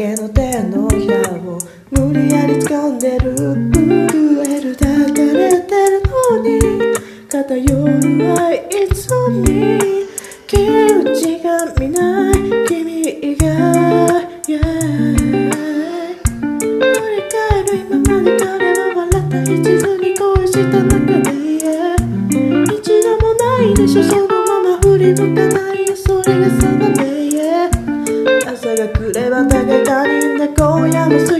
けの手のひらを無理やり掴んでる。震える抱かれてるのに偏るはいつに気打ちが見ない君が、振り返る今まで彼は笑った一途に恋した中で、一度もないでしょそのまま振り向かないよそれが定め、朝が来れば高い他人で今夜も